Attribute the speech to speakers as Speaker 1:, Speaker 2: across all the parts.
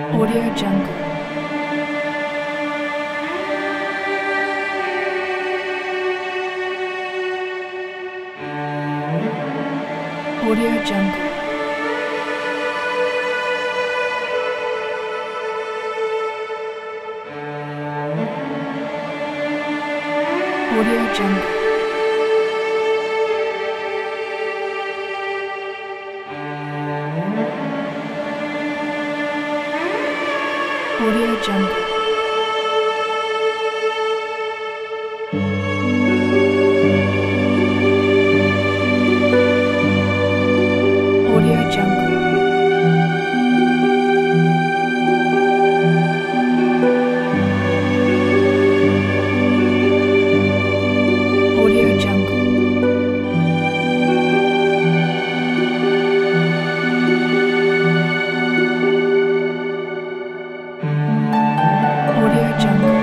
Speaker 1: Audio Jungle. Audio Jungle. Audio Jungle. Audio Jungle. Audio Jungle. Audio Jungle. Audio Jungle.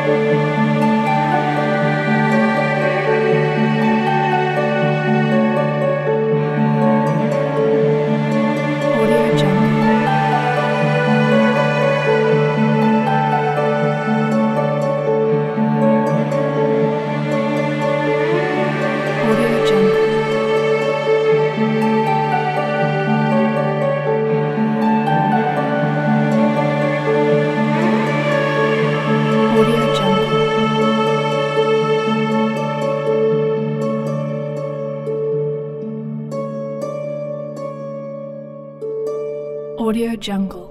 Speaker 1: Audio Jungle. Audio Jungle. Audio Jungle. Audio Jungle.